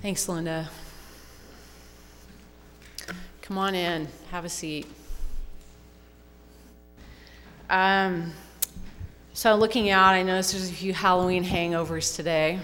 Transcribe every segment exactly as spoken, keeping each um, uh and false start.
Thanks, Linda. Come on in, have a seat. Um, so looking out, I noticed there's a few Halloween hangovers today.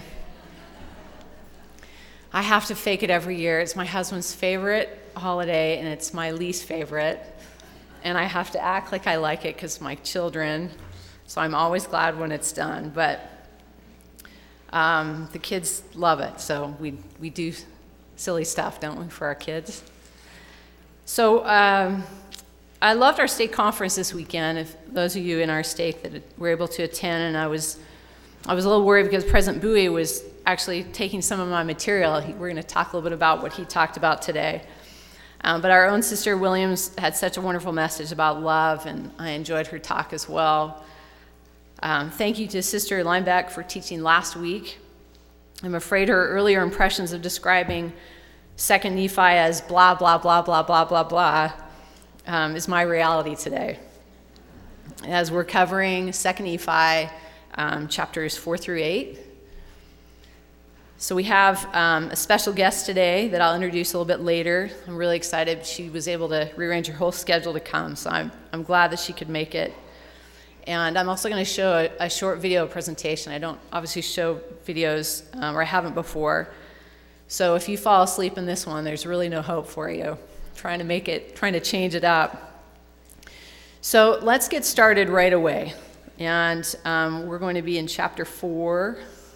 I have to fake it every year. It's my husband's favorite holiday, and it's my least favorite. And I have to act like I like it because my children, so I'm always glad when it's done. But um, the kids love it, so we, we do silly stuff, don't we, for our kids? So um, I loved our state conference this weekend. If those of you in our state that were able to attend, and I was I was a little worried because President Bowie was actually taking some of my material. He, we're going to talk a little bit about what he talked about today. Um, but our own Sister Williams had such a wonderful message about love, and I enjoyed her talk as well. Um, thank you to Sister Linebeck for teaching last week. I'm afraid her earlier impressions of describing Second Nephi as blah, blah, blah, blah, blah, blah, blah, um, is my reality today. As we're covering Second Nephi, um, chapters four through eight. So we have um, a special guest today that I'll introduce a little bit later. I'm really excited. She was able to rearrange her whole schedule to come, so I'm, I'm glad that she could make it. And I'm also going to show a, a short video presentation. I don't obviously show videos, um, or I haven't before. So if you fall asleep in this one, there's really no hope for you. I'm trying to make it, trying to change it up. So let's get started right away. And um, we're going to be in chapter four.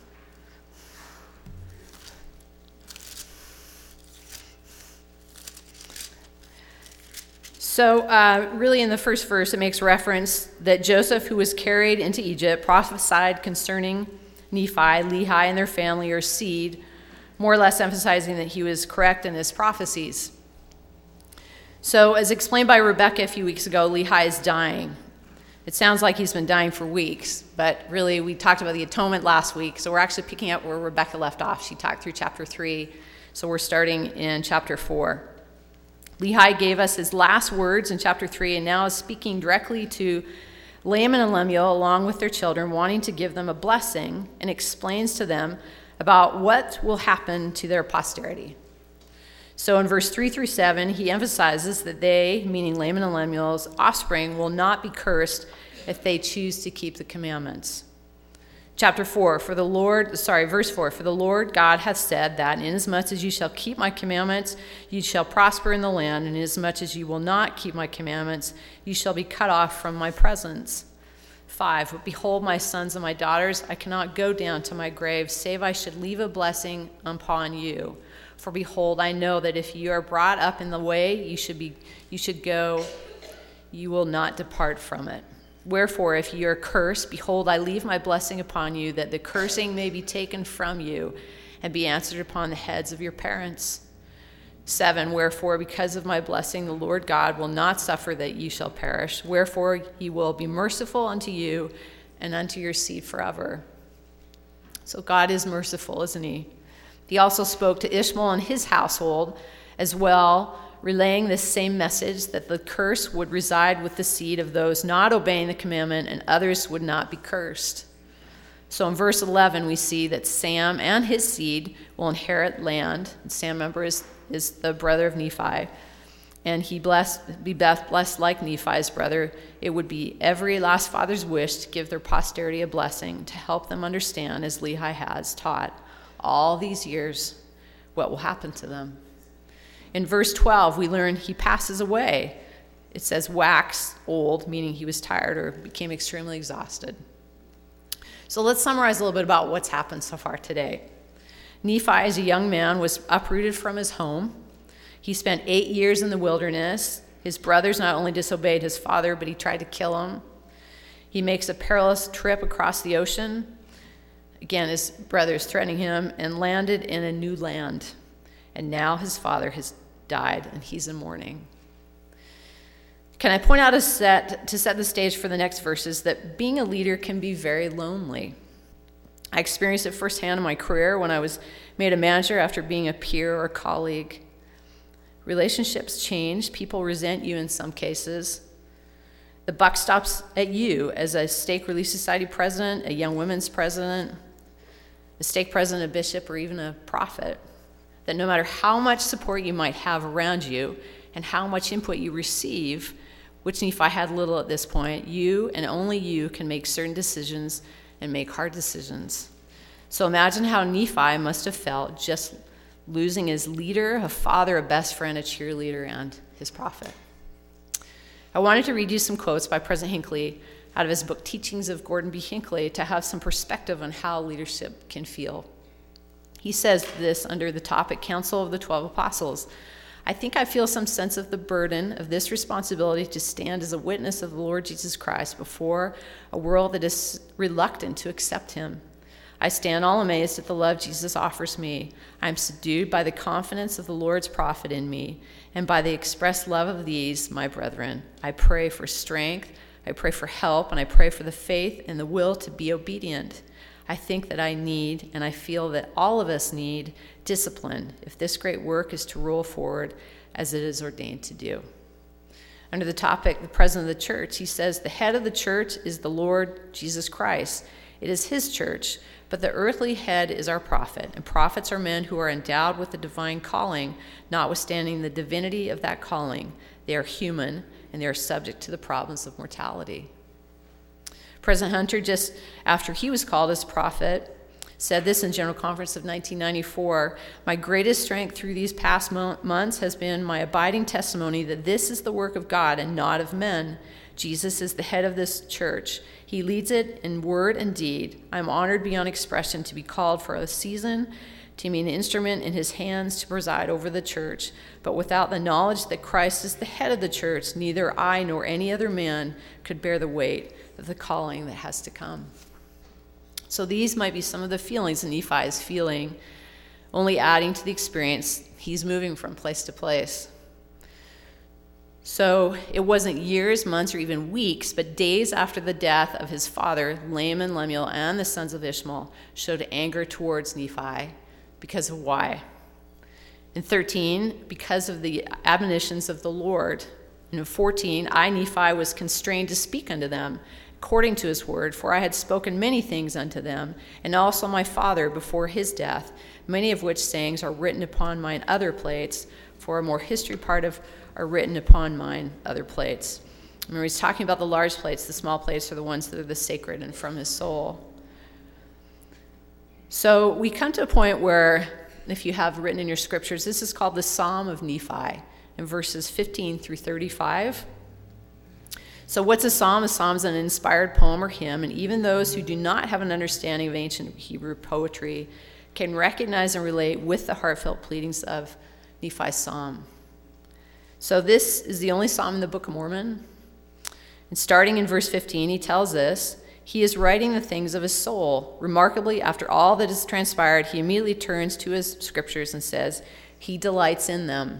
So uh, really in the first verse, it makes reference that Joseph, who was carried into Egypt, prophesied concerning Nephi, Lehi, and their family or seed, more or less emphasizing that he was correct in his prophecies. So as explained by Rebecca a few weeks ago, Lehi is dying. It sounds like he's been dying for weeks, but really we talked about the atonement last week, so we're actually picking up where Rebecca left off. She talked through chapter three, so we're starting in chapter four. Lehi gave us his last words in chapter three, and now is speaking directly to Laman and Lemuel along with their children, wanting to give them a blessing, and explains to them about what will happen to their posterity. So in verse three through seven, he emphasizes that they, meaning Laman and Lemuel's offspring, will not be cursed if they choose to keep the commandments. Chapter four, for the Lord, sorry, verse four, for the Lord God hath said that inasmuch as you shall keep my commandments, you shall prosper in the land, and inasmuch as you will not keep my commandments, you shall be cut off from my presence. Five, but behold, my sons and my daughters, I cannot go down to my grave, save I should leave a blessing upon you. For behold, I know that if you are brought up in the way you should be, you should go, you will not depart from it. Wherefore, if ye are cursed, behold, I leave my blessing upon you, that the cursing may be taken from you, and be answered upon the heads of your parents. Seven, wherefore, because of my blessing, the Lord God will not suffer that ye shall perish. Wherefore, he will be merciful unto you, and unto your seed forever. So God is merciful, isn't he? He also spoke to Ishmael and his household as well, relaying this same message, that the curse would reside with the seed of those not obeying the commandment, and others would not be cursed. So in verse eleven, we see that Sam and his seed will inherit land. And Sam, remember, is, is the brother of Nephi. And he blessed, be blessed like Nephi's brother. It would be every last father's wish to give their posterity a blessing, to help them understand, as Lehi has taught all these years, what will happen to them. In verse twelve, we learn he passes away. It says wax old, meaning he was tired or became extremely exhausted. So let's summarize a little bit about what's happened so far today. Nephi, as a young man, was uprooted from his home. He spent eight years in the wilderness. His brothers not only disobeyed his father, but he tried to kill him. He makes a perilous trip across the ocean. Again, his brothers threatening him, and landed in a new land. And now his father has died, and he's in mourning. Can I point out a set to set the stage for the next verses that being a leader can be very lonely. I experienced it firsthand in my career when I was made a manager after being a peer or a colleague. Relationships change. People resent you in some cases. The buck stops at you as a Stake Relief Society president, a Young Women's president, a stake president, a bishop, or even a prophet. that no matter how much support you might have around you and how much input you receive, which Nephi had little at this point, you and only you can make certain decisions and make hard decisions. So imagine how Nephi must have felt just losing his leader, a father, a best friend, a cheerleader, and his prophet. I wanted to read you some quotes by President Hinckley out of his book, Teachings of Gordon B. Hinckley, to have some perspective on how leadership can feel. He says this under the topic, Council of the Twelve Apostles. I think I feel some sense of the burden of this responsibility to stand as a witness of the Lord Jesus Christ before a world that is reluctant to accept him. I stand all amazed at the love Jesus offers me. I am subdued by the confidence of the Lord's prophet in me and by the expressed love of these, my brethren. I pray for strength, I pray for help, and I pray for the faith and the will to be obedient. I think that I need, and I feel that all of us need, discipline if this great work is to roll forward as it is ordained to do. Under the topic, the president of the church, he says, the head of the church is the Lord Jesus Christ. It is his church, but the earthly head is our prophet, and prophets are men who are endowed with the divine calling, notwithstanding the divinity of that calling. They are human, and they are subject to the problems of mortality. President Hunter, just after he was called as prophet, said this in General Conference of nineteen ninety-four, my greatest strength through these past mo- months has been my abiding testimony that this is the work of God and not of men. Jesus is the head of this church. He leads it in word and deed. I am honored beyond expression to be called for a season, to be an instrument in his hands to preside over the church. But without the knowledge that Christ is the head of the church, neither I nor any other man could bear the weight of the calling that has to come. So these might be some of the feelings that Nephi is feeling, only adding to the experience. He's moving from place to place. So it wasn't years, months, or even weeks, but days after the death of his father, Laman, Lemuel, and the sons of Ishmael showed anger towards Nephi. Because of why? In thirteen, because of the admonitions of the Lord. And in fourteen, I, Nephi, was constrained to speak unto them, according to his word, for I had spoken many things unto them, and also my father before his death, many of which sayings are written upon mine other plates, for a more history part of are written upon mine other plates. Remember, he's talking about the large plates. The small plates are the ones that are the sacred and from his soul. So we come to a point where, if you have written in your scriptures, this is called the Psalm of Nephi, in verses fifteen through thirty-five. So what's a psalm? A psalm is an inspired poem or hymn, and even those who do not have an understanding of ancient Hebrew poetry can recognize and relate with the heartfelt pleadings of Nephi's psalm. So this is the only psalm in the Book of Mormon. And starting in verse fifteen, he tells us, he is writing the things of his soul. Remarkably, after all that has transpired, he immediately turns to his scriptures and says, he delights in them.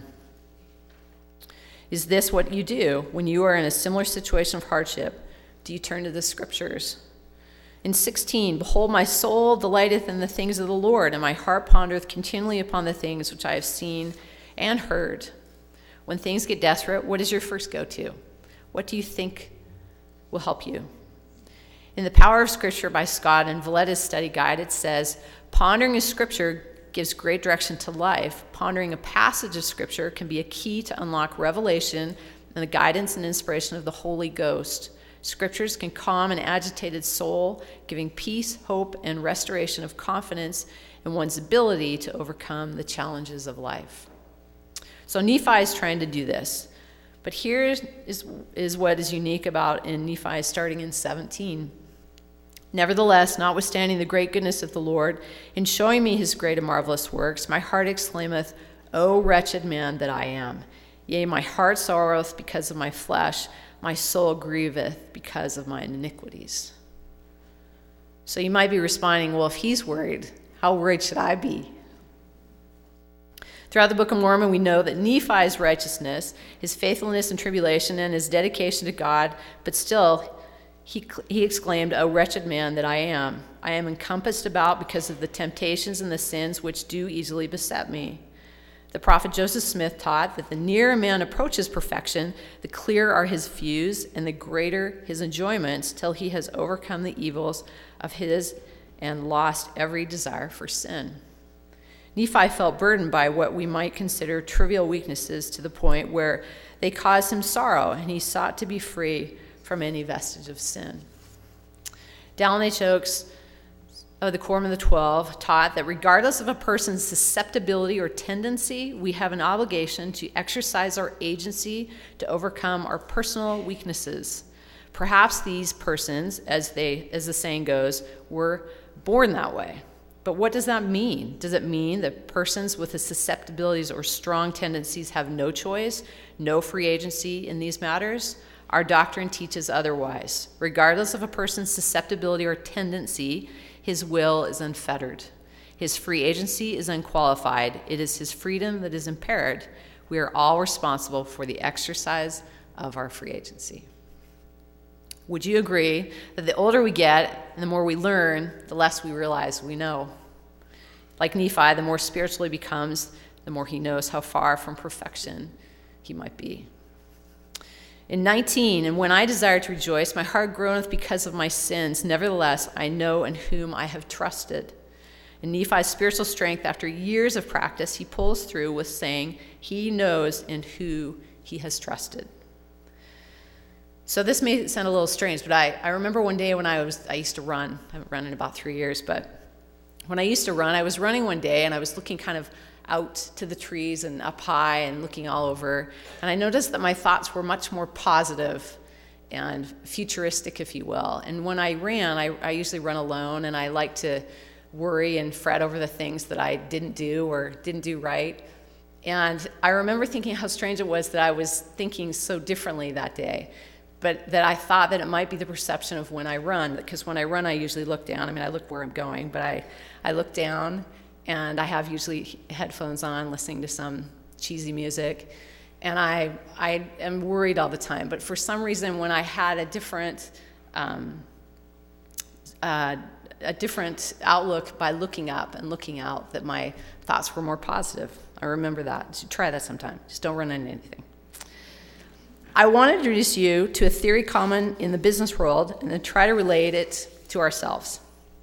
Is this what you do when you are in a similar situation of hardship? Do you turn to the scriptures? In sixteen, behold, my soul delighteth in the things of the Lord, and my heart pondereth continually upon the things which I have seen and heard. When things get desperate, what is your first go-to? What do you think will help you? In The Power of Scripture by Scott and Valletta's study guide, it says, pondering a scripture gives great direction to life. Pondering a passage of scripture can be a key to unlock revelation and the guidance and inspiration of the Holy Ghost. Scriptures can calm an agitated soul, giving peace, hope, and restoration of confidence in one's ability to overcome the challenges of life. So Nephi is trying to do this. But here is, is what is unique about in Nephi starting in seventeen. Nevertheless, notwithstanding the great goodness of the Lord, in showing me his great and marvelous works, my heart exclaimeth, O wretched man that I am. Yea, my heart sorroweth because of my flesh, my soul grieveth because of my iniquities. So you might be responding, well, if he's worried, how worried should I be? Throughout the Book of Mormon, we know that Nephi's righteousness, his faithfulness in tribulation, and his dedication to God, but still, he, he exclaimed, O wretched man that I am. I am encompassed about because of the temptations and the sins which do easily beset me. The prophet Joseph Smith taught that the nearer a man approaches perfection, the clearer are his views and the greater his enjoyments till he has overcome the evils of his and lost every desire for sin. Nephi felt burdened by what we might consider trivial weaknesses to the point where they caused him sorrow, and he sought to be free from any vestige of sin. Dallin H. Oaks of the Quorum of the Twelve taught that regardless of a person's susceptibility or tendency, we have an obligation to exercise our agency to overcome our personal weaknesses. Perhaps these persons, as they, as the saying goes, were born that way. But what does that mean? Does it mean that persons with the susceptibilities or strong tendencies have no choice, no free agency in these matters? Our doctrine teaches otherwise. Regardless of a person's susceptibility or tendency, his will is unfettered. His free agency is unqualified. It is his freedom that is impaired. We are all responsible for the exercise of our free agency. Would you agree that the older we get and the more we learn, the less we realize we know? Like Nephi, the more spiritual he becomes, the more he knows how far from perfection he might be. In nineteen, and when I desire to rejoice, my heart groaneth because of my sins. Nevertheless, I know in whom I have trusted. In Nephi's spiritual strength, after years of practice, he pulls through with saying he knows in who he has trusted. So this may sound a little strange, but I, I remember one day when I was I used to run. I haven't run in about three years, but when I used to run, I was running one day and I was looking kind of out to the trees and up high and looking all over. And I noticed that my thoughts were much more positive and futuristic, if you will. And when I ran, I, I usually run alone, and I like to worry and fret over the things that I didn't do or didn't do right. And I remember thinking how strange it was that I was thinking so differently that day, but that I thought that it might be the perception of when I run, because when I run, I usually look down. I mean, I look where I'm going, but I, I look down, and I have usually headphones on, listening to some cheesy music, and I I am worried all the time. But for some reason, when I had a different um, uh, a different outlook by looking up and looking out, that my thoughts were more positive. I remember that. You should try that sometime. Just don't run into anything. I want to introduce you to a theory common in the business world and then try to relate it to ourselves.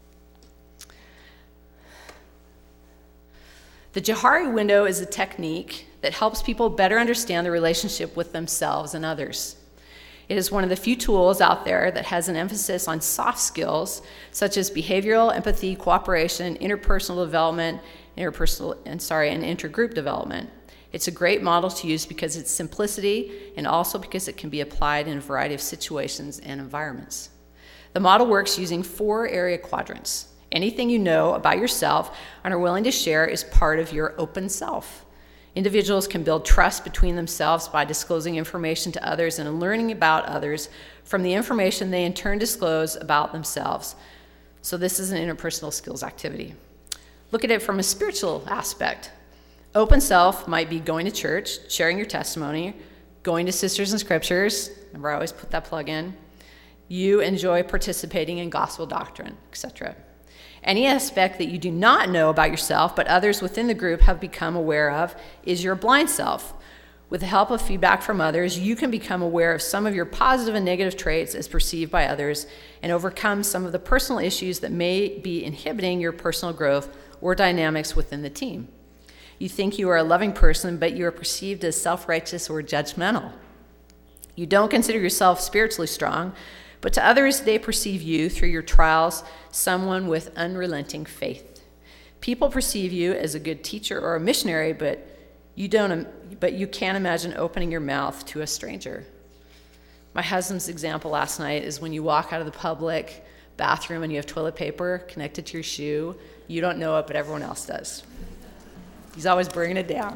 The Johari window is a technique that helps people better understand the relationship with themselves and others. It is one of the few tools out there that has an emphasis on soft skills such as behavioral, empathy, cooperation, interpersonal development, interpersonal and sorry, and intergroup development. It's a great model to use because of its simplicity and also because it can be applied in a variety of situations and environments. The model works using four area quadrants. Anything you know about yourself and are willing to share is part of your open self. Individuals can build trust between themselves by disclosing information to others and learning about others from the information they in turn disclose about themselves. So this is an interpersonal skills activity. Look at it from a spiritual aspect. Open self might be going to church, sharing your testimony, going to Sisters in Scriptures. Remember, I always put that plug in. You enjoy participating in gospel doctrine, et cetera. Any aspect that you do not know about yourself, but others within the group have become aware of, is your blind self. With the help of feedback from others, you can become aware of some of your positive and negative traits as perceived by others and overcome some of the personal issues that may be inhibiting your personal growth or dynamics within the team. You think you are a loving person, but you are perceived as self-righteous or judgmental. You don't consider yourself spiritually strong, but to others, they perceive you through your trials, someone with unrelenting faith. People perceive you as a good teacher or a missionary, but you don't. But you can't imagine opening your mouth to a stranger. My husband's example last night is when you walk out of the public bathroom and you have toilet paper connected to your shoe. You don't know it, but everyone else does. He's always bringing it down.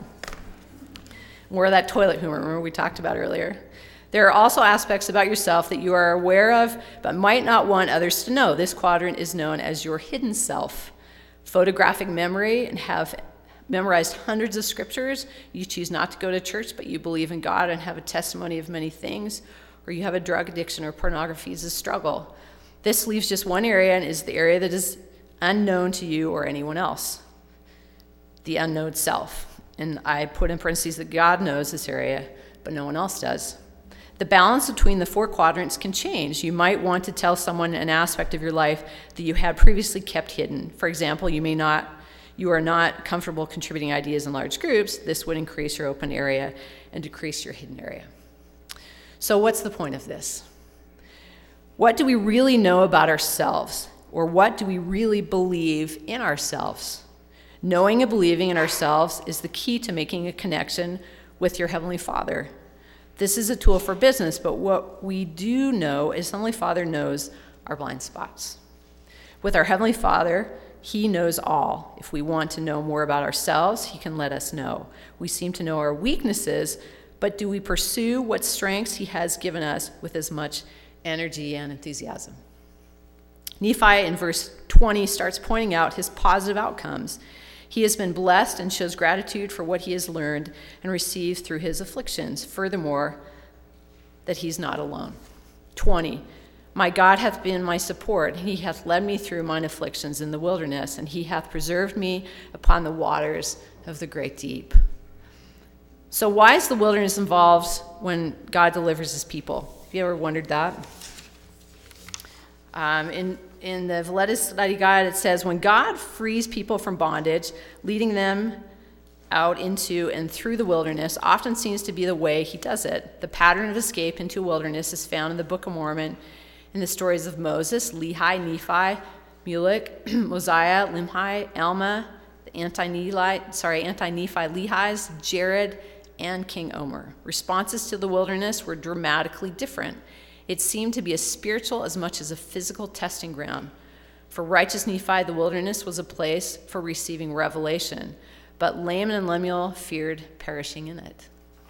We're that toilet humor, remember we talked about earlier. There are also aspects about yourself that you are aware of but might not want others to know. This quadrant is known as your hidden self. Photographic memory and have memorized hundreds of scriptures. You choose not to go to church, but you believe in God and have a testimony of many things. Or you have a drug addiction or pornography is a struggle. This leaves just one area and is the area that is unknown to you or anyone else. The unknown self. And I put in parentheses that God knows this area, but no one else does. The balance between the four quadrants can change. You might want to tell someone an aspect of your life that you had previously kept hidden. For example, you may not, you are not comfortable contributing ideas in large groups, this would increase your open area and decrease your hidden area. So what's the point of this? What do we really know about ourselves? Or what do we really believe in ourselves? Knowing and believing in ourselves is the key to making a connection with your Heavenly Father. This is a tool for business, but what we do know is Heavenly Father knows our blind spots. With our Heavenly Father, He knows all. If we want to know more about ourselves, He can let us know. We seem to know our weaknesses, but do we pursue what strengths He has given us with as much energy and enthusiasm? Nephi in verse twenty starts pointing out his positive outcomes. He has been blessed and shows gratitude for what he has learned and received through his afflictions. Furthermore, that he's not alone. twenty, my God hath been my support. He hath led me through mine afflictions in the wilderness, and he hath preserved me upon the waters of the great deep. So why is the wilderness involved when God delivers his people? Have you ever wondered that? Um, in In the Valletta Study Guide, it says, when God frees people from bondage, leading them out into and through the wilderness often seems to be the way he does it. The pattern of escape into a wilderness is found in the Book of Mormon, in the stories of Moses, Lehi, Nephi, Mulek, Mosiah, Limhi, Alma, the anti-Nelite, sorry, anti-Nephi Lehis, Jared, and King Omer. Responses to the wilderness were dramatically different. It seemed to be a spiritual as much as a physical testing ground. For righteous Nephi, the wilderness was a place for receiving revelation, but Laman and Lemuel feared perishing in it.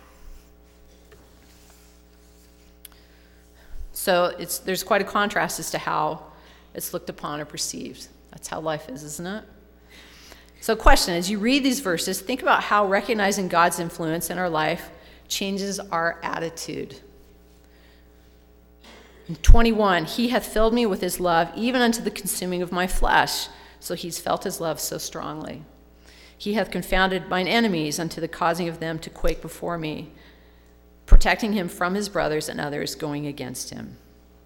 So it's, there's quite a contrast as to how it's looked upon or perceived. That's how life is, isn't it? So question, as you read these verses, think about how recognizing God's influence in our life changes our attitude. twenty-one, he hath filled me with his love, even unto the consuming of my flesh. So he's felt his love so strongly. He hath confounded mine enemies unto the causing of them to quake before me, protecting him from his brothers and others going against him.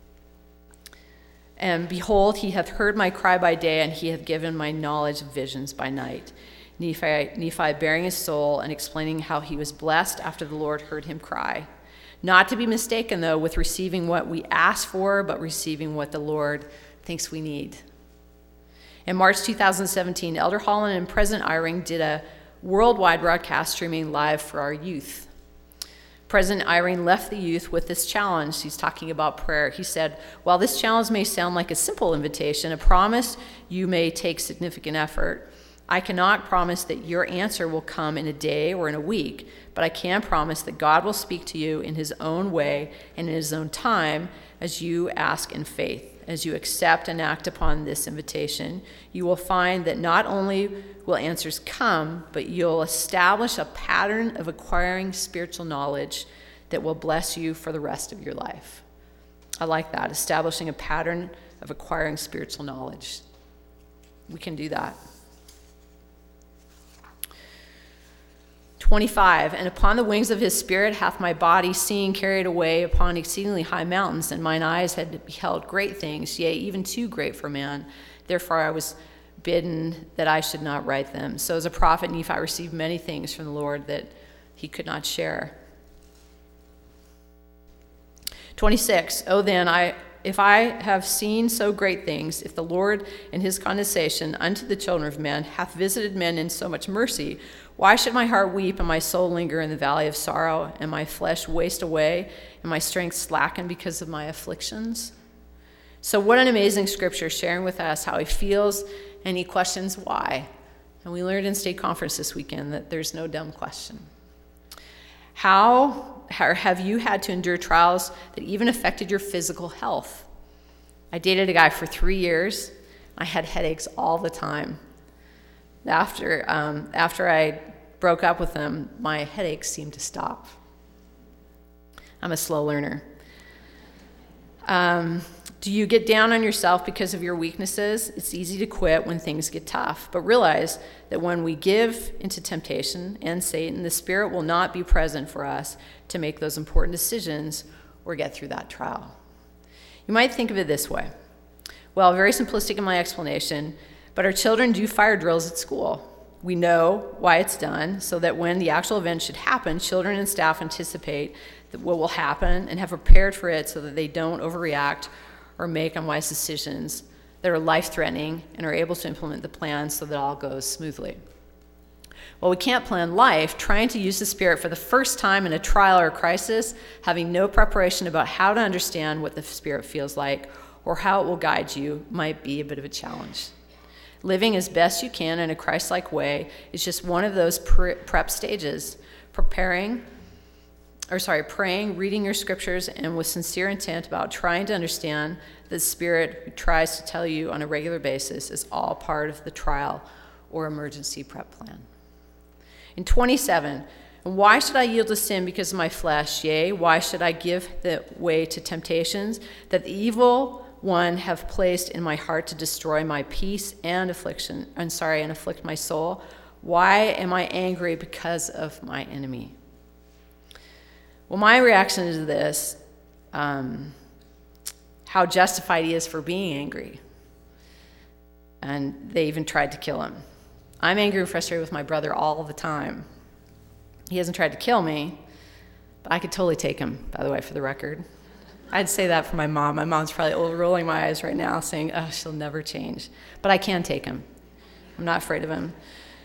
And behold, he hath heard my cry by day, and he hath given my knowledge of visions by night. Nephi, Nephi bearing his soul and explaining how he was blessed after the Lord heard him cry. Not to be mistaken, though, with receiving what we ask for, but receiving what the Lord thinks we need. In March two thousand seventeen, Elder Holland and President Eyring did a worldwide broadcast streaming live for our youth. President Eyring left the youth with this challenge. He's talking about prayer. He said, while this challenge may sound like a simple invitation, a promise you may take significant effort, I cannot promise that your answer will come in a day or in a week, but I can promise that God will speak to you in his own way and in his own time as you ask in faith. As you accept and act upon this invitation, you will find that not only will answers come, but you'll establish a pattern of acquiring spiritual knowledge that will bless you for the rest of your life. I like that, establishing a pattern of acquiring spiritual knowledge. We can do that. twenty-five, and upon the wings of his spirit hath my body seen carried away upon exceedingly high mountains, and mine eyes had beheld great things, yea, even too great for man. Therefore I was bidden that I should not write them. So as a prophet, Nephi received many things from the Lord that he could not share. twenty-six, oh then, I if I have seen so great things, if the Lord in his condescension unto the children of men hath visited men in so much mercy, why should my heart weep and my soul linger in the valley of sorrow, and my flesh waste away, and my strength slacken because of my afflictions? So what an amazing scripture, sharing with us how he feels, and he questions why. And we learned in state conference this weekend that there's no dumb question. How have you had to endure trials that even affected your physical health? I dated a guy for three years. I had headaches all the time. After, um, after I broke up with him, my headaches seemed to stop. I'm a slow learner. Um, do you get down on yourself because of your weaknesses? It's easy to quit when things get tough, but realize that when we give into temptation and Satan, the Spirit will not be present for us to make those important decisions or get through that trial. You might think of it this way. Well, very simplistic in my explanation, But our children do fire drills at school. We know why it's done, so that when the actual event should happen, children and staff anticipate that what will happen and have prepared for it so that they don't overreact or make unwise decisions that are life-threatening and are able to implement the plan so that all goes smoothly. Well, we can't plan life trying to use the Spirit for the first time in a trial or a crisis, having no preparation about how to understand what the Spirit feels like or how it will guide you might be a bit of a challenge. Living as best you can in a Christ-like way is just one of those prep stages. Preparing, or sorry, praying, reading your scriptures, and with sincere intent about trying to understand the Spirit who tries to tell you on a regular basis is all part of the trial or emergency prep plan. In twenty-seven, and why should I yield to sin because of my flesh? Yea, why should I give the way to temptations that the evil one have placed in my heart to destroy my peace and affliction? I'm sorry, and afflict my soul. Why am I angry because of my enemy? Well, my reaction to this, um, how justified he is for being angry. And they even tried to kill him. I'm angry and frustrated with my brother all the time. He hasn't tried to kill me, but I could totally take him, by the way, for the record. I'd say that for my mom. My mom's probably rolling my eyes right now saying, oh, she'll never change. But I can take him. I'm not afraid of him.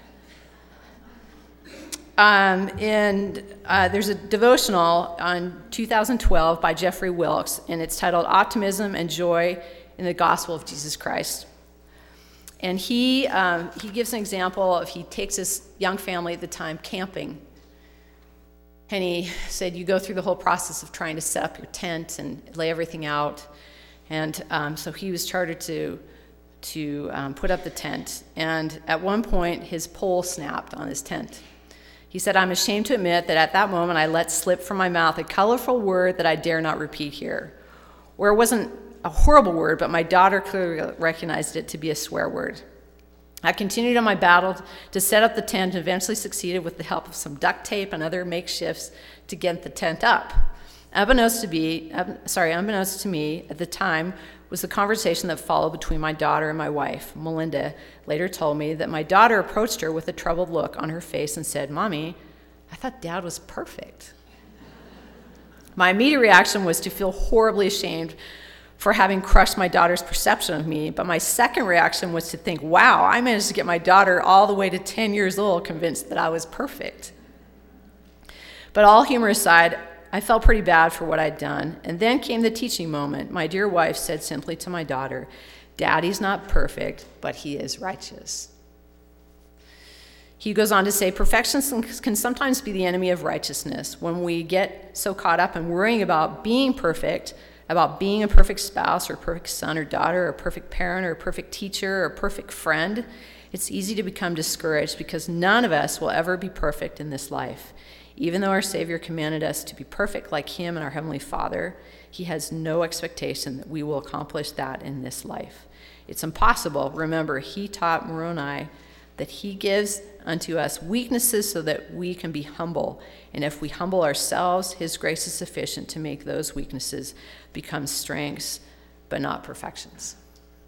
Um, and uh, there's a devotional on two thousand twelve by Jeffrey Wilkes, and it's titled Optimism and Joy in the Gospel of Jesus Christ. And he um, he gives an example of he takes his young family at the time camping. And he said, you go through the whole process of trying to set up your tent and lay everything out. And um, so he was chartered to, to um, put up the tent. And at one point, his pole snapped on his tent. He said, I'm ashamed to admit that at that moment I let slip from my mouth a colorful word that I dare not repeat here. Where it wasn't a horrible word, but my daughter clearly recognized it to be a swear word. I continued on my battle to set up the tent and eventually succeeded with the help of some duct tape and other makeshifts to get the tent up. Unbeknownst to be, sorry, unbeknownst to me at the time was the conversation that followed between my daughter and my wife. Melinda later told me that my daughter approached her with a troubled look on her face and said, Mommy, I thought Dad was perfect. My immediate reaction was to feel horribly ashamed for having crushed my daughter's perception of me, but my second reaction was to think, wow, I managed to get my daughter all the way to ten years old convinced that I was perfect. But all humor aside, I felt pretty bad for what I'd done, and then came the teaching moment. My dear wife said simply to my daughter, Daddy's not perfect, but he is righteous. He goes on to say, perfection can sometimes be the enemy of righteousness. When we get so caught up in worrying about being perfect, about being a perfect spouse or a perfect son or daughter or a perfect parent or a perfect teacher or a perfect friend, it's easy to become discouraged because none of us will ever be perfect in this life. Even though our Savior commanded us to be perfect like him and our Heavenly Father, he has no expectation that we will accomplish that in this life. It's impossible. Remember, he taught Moroni that he gives unto us weaknesses so that we can be humble. And if we humble ourselves, his grace is sufficient to make those weaknesses become strengths, but not perfections.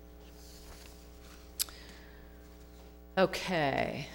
Okay.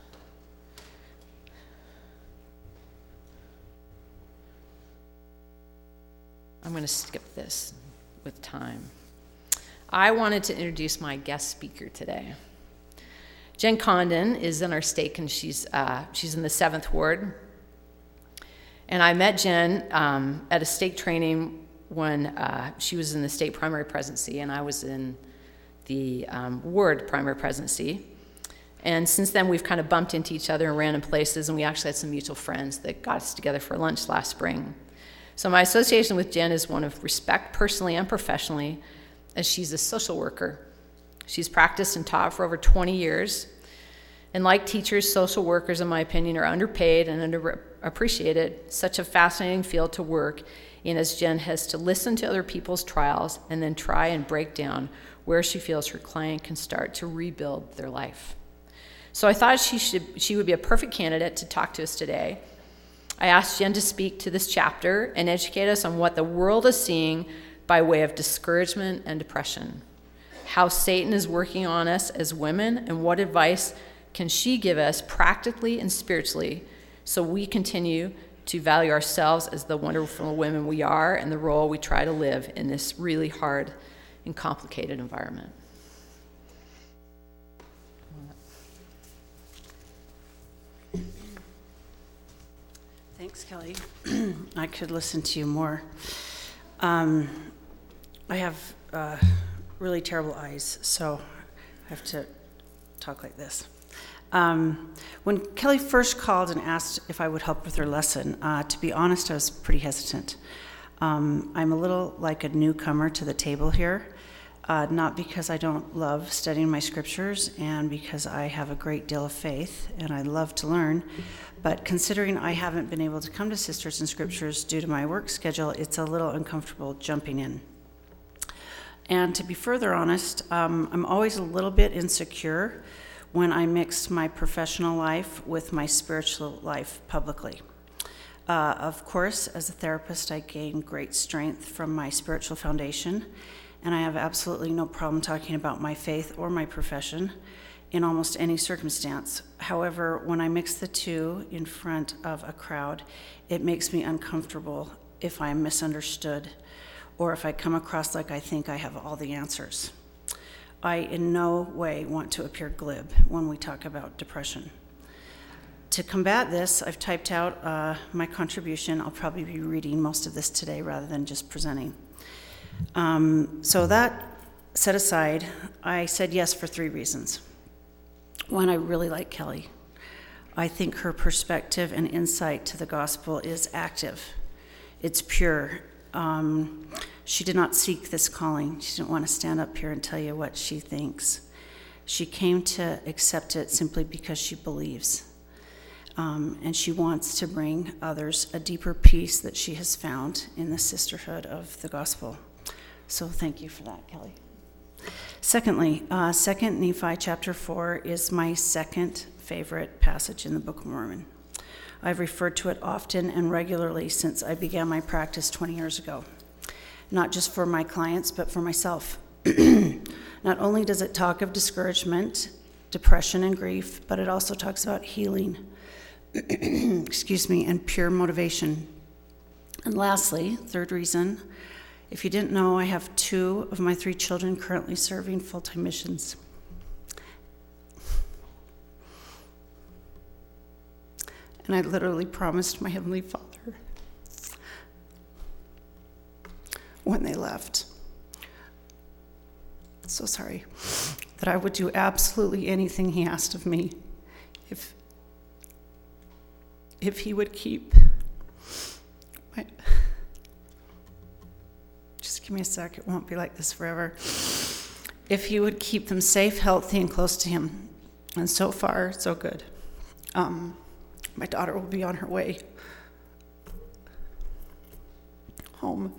I'm going to skip this with time. I wanted to introduce my guest speaker today. Jen Condon is in our stake, and she's uh, she's in the seventh ward. And I met Jen um, at a stake training when uh, she was in the state primary presidency, and I was in the um, ward primary presidency. And since then, we've kind of bumped into each other in random places, and we actually had some mutual friends that got us together for lunch last spring. So my association with Jen is one of respect personally and professionally, as she's a social worker. She's practiced and taught for over twenty years. And like teachers, social workers, in my opinion, are underpaid and underappreciated. Such a fascinating field to work in, as Jen has to listen to other people's trials and then try and break down where she feels her client can start to rebuild their life. So I thought she should she would be a perfect candidate to talk to us today. I asked Jen to speak to this chapter and educate us on what the world is seeing by way of discouragement and depression. how Satan is working on us as women, and what advice can she give us practically and spiritually so we continue to value ourselves as the wonderful women we are and the role we try to live in this really hard and complicated environment. Thanks, Kelly. I could listen to you more. Um, I have uh, really terrible eyes, so I have to talk like this. Um, when Kelly first called and asked if I would help with her lesson, uh, to be honest, I was pretty hesitant. Um, I'm a little like a newcomer to the table here, uh, not because I don't love studying my scriptures and because I have a great deal of faith and I love to learn, but considering I haven't been able to come to Sisters in Scriptures due to my work schedule, it's a little uncomfortable jumping in. And to be further honest, um, I'm always a little bit insecure when I mix my professional life with my spiritual life publicly. Uh, of course, as a therapist, I gain great strength from my spiritual foundation, and I have absolutely no problem talking about my faith or my profession in almost any circumstance. However, when I mix the two in front of a crowd, it makes me uncomfortable if I'm misunderstood or if I come across like I think I have all the answers. I in no way want to appear glib when we talk about depression. To combat this, I've typed out uh, my contribution. I'll probably be reading most of this today rather than just presenting. Um, so that set aside, I said yes for three reasons. One, I really like Kelly. I think her perspective and insight to the gospel is active. It's pure. Um, she did not seek this calling. She didn't want to stand up here and tell you what she thinks. She came to accept it simply because she believes. Um, and she wants to bring others a deeper peace that she has found in the sisterhood of the gospel. So thank you for that, Kelly. Secondly, uh, Second Nephi chapter four is my second favorite passage in the Book of Mormon. I've referred to it often and regularly since I began my practice twenty years ago, not just for my clients, but for myself. Not only does it talk of discouragement, depression, and grief, but it also talks about healing, excuse me, and pure motivation. And lastly, third reason, if you didn't know, I have two of my three children currently serving full-time missions. And I literally promised my Heavenly Father when they left, so sorry, that I would do absolutely anything he asked of me if, if he would keep my, just give me a sec, it won't be like this forever, if he would keep them safe, healthy, and close to him. And so far, so good. Um, My daughter will be on her way home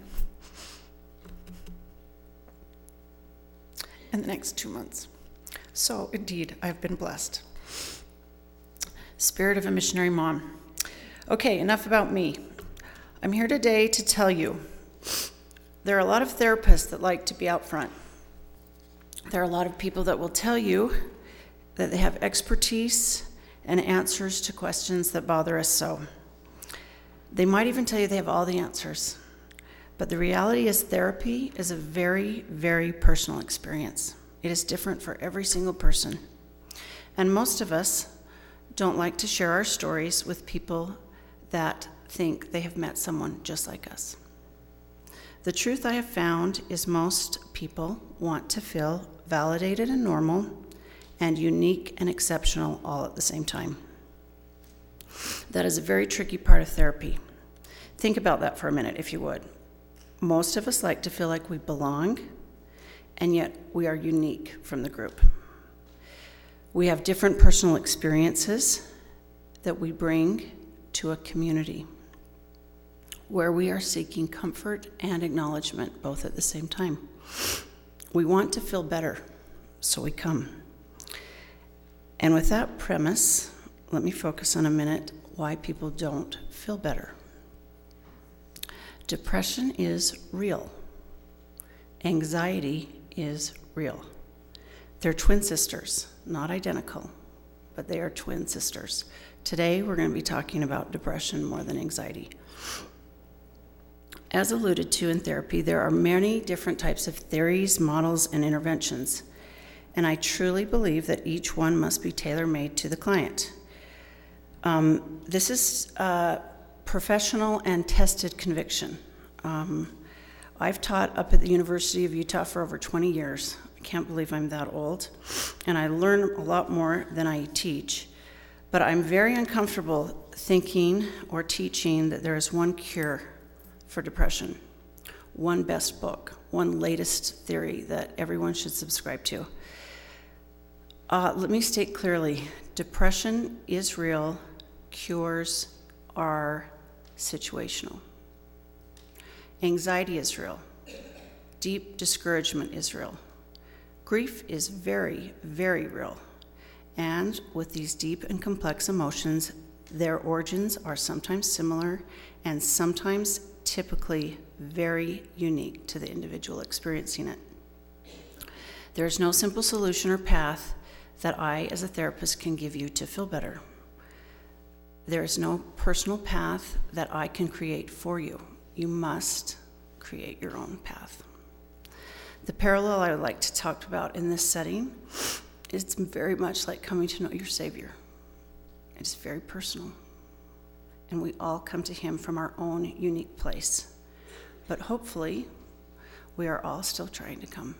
in the next two months. So indeed, I've been blessed. Spirit of a missionary mom. Okay, enough about me. I'm here today to tell you there are a lot of therapists that like to be out front. There are a lot of people that will tell you that they have expertise and answers to questions that bother us so. They might even tell you they have all the answers. But the reality is therapy is a very, very personal experience. It is different for every single person. And most of us don't like to share our stories with people that think they have met someone just like us. The truth I have found is most people want to feel validated and normal and unique and exceptional all at the same time. That is a very tricky part of therapy. Think about that for a minute, if you would. Most of us like to feel like we belong, and yet we are unique from the group. We have different personal experiences that we bring to a community where we are seeking comfort and acknowledgement both at the same time. We want to feel better, so we come. And with that premise, let me focus on a minute why people don't feel better. Depression is real. Anxiety is real. They're twin sisters, not identical, but they are twin sisters. Today, we're going to be talking about depression more than anxiety. As alluded to in therapy, there are many different types of theories, models, and interventions, and I truly believe that each one must be tailor-made to the client. Um, this is uh, professional and tested conviction. Um, I've taught up at the University of Utah for over twenty years. I can't believe I'm that old, and I learn a lot more than I teach, but I'm very uncomfortable thinking or teaching that there is one cure for depression, one best book, one latest theory that everyone should subscribe to. Uh, let me state clearly, depression is real, cures are situational. Anxiety is real, deep discouragement is real. Grief is very, very real, and with these deep and complex emotions, their origins are sometimes similar and sometimes typically very unique to the individual experiencing it. There is no simple solution or path that I, as a therapist, can give you to feel better. There is no personal path that I can create for you. You must create your own path. The parallel I would like to talk about in this setting is very much like coming to know your Savior. It's very personal, and we all come to him from our own unique place. But hopefully, we are all still trying to come.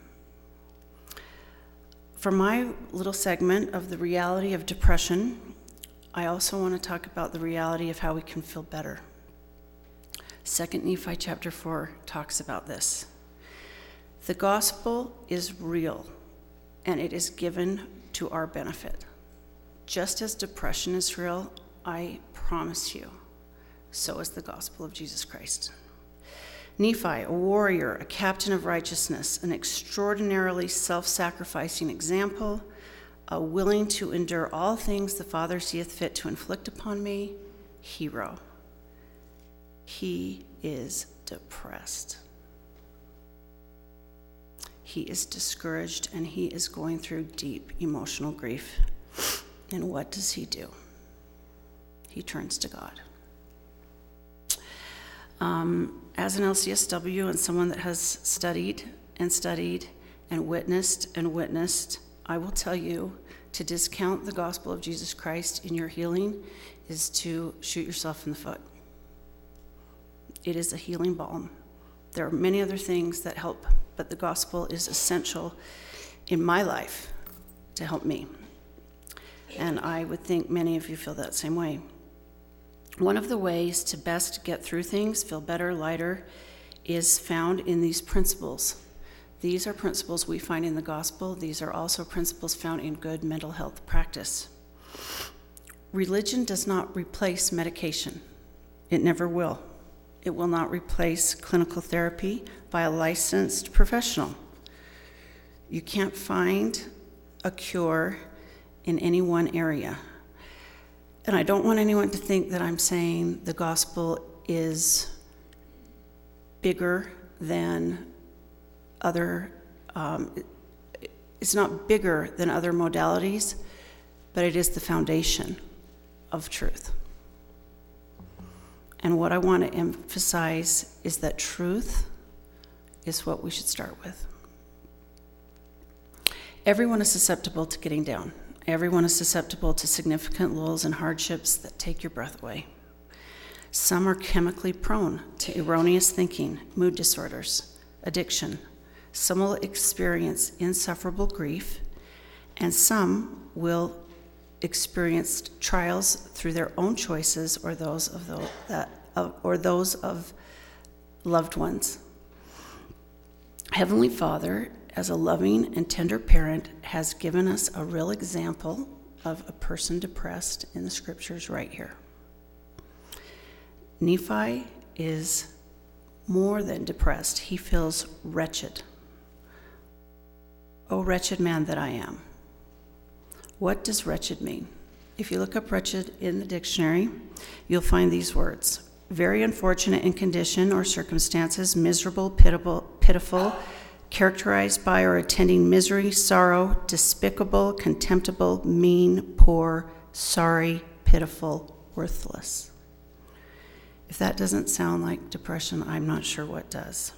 For my little segment of the reality of depression, I also want to talk about the reality of how we can feel better. Second Nephi chapter four talks about this. The gospel is real, and it is given to our benefit. Just as depression is real, I promise you, so is the gospel of Jesus Christ. Nephi, a warrior, a captain of righteousness, an extraordinarily self-sacrificing example, a willing to endure all things the Father seeth fit to inflict upon me, hero. He is depressed. He is discouraged, and he is going through deep emotional grief. And what does he do? He turns to God. Um, as an L C S W and someone that has studied and studied and witnessed and witnessed, I will tell you, to discount the gospel of Jesus Christ in your healing is to shoot yourself in the foot. It is a healing balm. There are many other things that help, but the gospel is essential in my life to help me. And I would think many of you feel that same way. One of the ways to best get through things, feel better, lighter, is found in these principles. These are principles we find in the gospel. These are also principles found in good mental health practice. Religion does not replace medication. It never will. It will not replace clinical therapy by a licensed professional. You can't find a cure in any one area. And I don't want anyone to think that I'm saying the gospel is bigger than other, um, it's not bigger than other modalities, but it is the foundation of truth. And what I want to emphasize is that truth is what we should start with. Everyone is susceptible to getting down. Everyone is susceptible to significant lulls and hardships that take your breath away. Some are chemically prone to erroneous thinking, mood disorders, addiction. Some will experience insufferable grief, and some will experience trials through their own choices or those of the, that, uh, or those of loved ones. Heavenly Father, as a loving and tender parent, has given us a real example of a person depressed in the scriptures right here. Nephi is more than depressed. He feels wretched. Oh, wretched man that I am. What does wretched mean? If you look up wretched in the dictionary, you'll find these words: very unfortunate in condition or circumstances, miserable, pitiable, pitiful, characterized by or attending misery, sorrow, despicable, contemptible, mean, poor, sorry, pitiful, worthless. If that doesn't sound like depression, I'm not sure what does.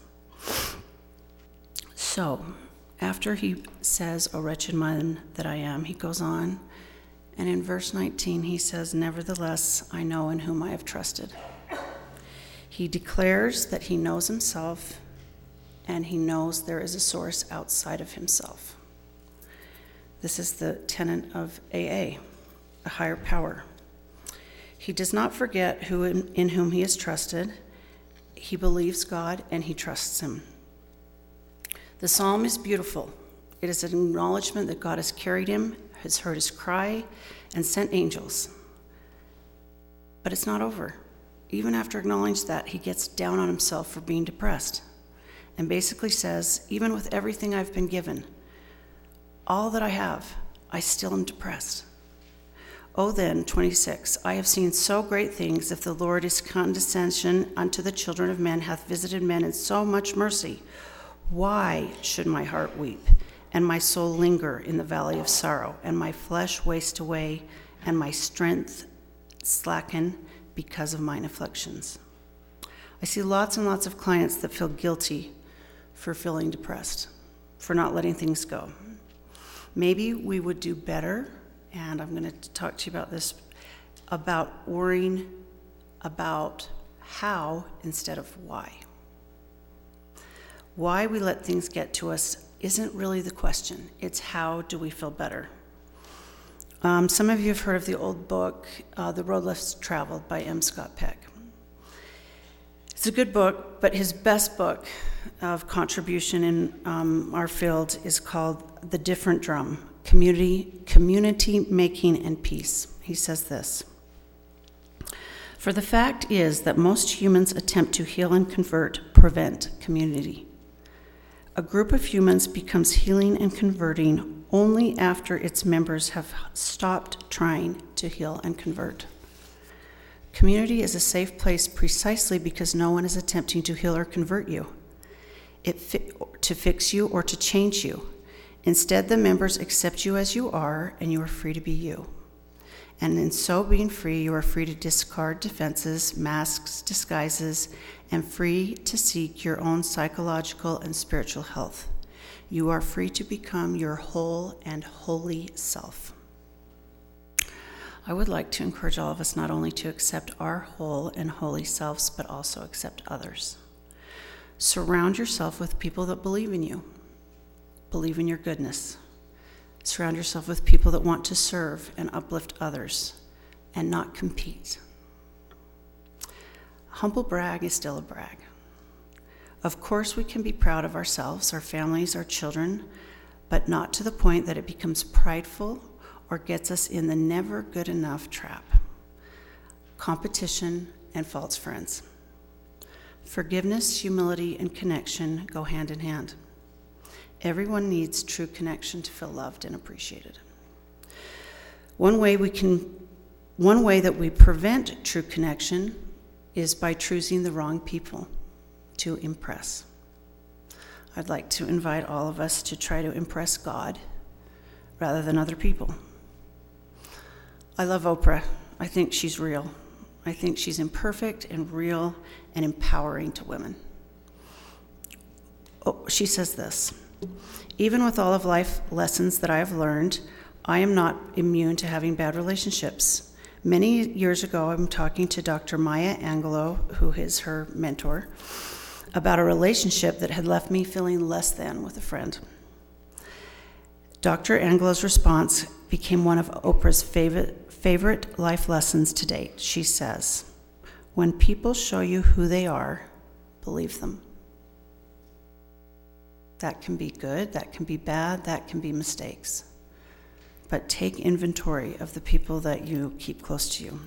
So, after he says, "O wretched man that I am," he goes on, and in verse nineteen he says, "Nevertheless, I know in whom I have trusted." He declares that he knows himself, and he knows there is a source outside of himself. This is the tenet of A A, a higher power. He does not forget who in, in whom he has trusted. He believes God and he trusts him. The psalm is beautiful. It is an acknowledgement that God has carried him, has heard his cry, and sent angels. But it's not over. Even after acknowledging that, he gets down on himself for being depressed and basically says, even with everything I've been given, all that I have, I still am depressed. Oh then, twenty-six, I have seen so great things, if the Lord his condescension unto the children of men hath visited men in so much mercy, why should my heart weep, and my soul linger in the valley of sorrow, and my flesh waste away, and my strength slacken because of mine afflictions? I see lots and lots of clients that feel guilty for feeling depressed, for not letting things go. Maybe we would do better, and I'm going to talk to you about this, about worrying about how instead of why. Why we let things get to us isn't really the question. It's how do we feel better? Um, some of you have heard of the old book, uh, The Road Less Traveled by M. Scott Peck. It's a good book, but his best book of contribution in um, our field is called The Different Drum, Community, Community Making and Peace. He says this: "For the fact is that most humans attempt to heal and convert, prevent community. A group of humans becomes healing and converting only after its members have stopped trying to heal and convert. Community is a safe place precisely because no one is attempting to heal or convert you, it fi- to fix you or to change you. Instead, the members accept you as you are, and you are free to be you. And in so being free, you are free to discard defenses, masks, disguises, and free to seek your own psychological and spiritual health. You are free to become your whole and holy self." I would like to encourage all of us not only to accept our whole and holy selves, but also accept others. Surround yourself with people that believe in you, believe in your goodness. Surround yourself with people that want to serve and uplift others and not compete. Humble brag is still a brag. Of course, we can be proud of ourselves, our families, our children, but not to the point that it becomes prideful or gets us in the never good enough trap. Competition and false friends. Forgiveness, humility, and connection go hand in hand. Everyone needs true connection to feel loved and appreciated. One way we can, one way that we prevent true connection is by choosing the wrong people to impress. I'd like to invite all of us to try to impress God rather than other people. I love Oprah. I think she's real. I think she's imperfect and real and empowering to women. Oh, she says this: "Even with all of life lessons that I have learned, I am not immune to having bad relationships. Many years ago, I'm talking to Doctor Maya Angelou, who is her mentor, about a relationship that had left me feeling less than with a friend. Doctor Angelou's response became one of Oprah's favorite, favorite life lessons to date. She says, 'When people show you who they are, believe them.' That can be good, that can be bad, that can be mistakes. But take inventory of the people that you keep close to you."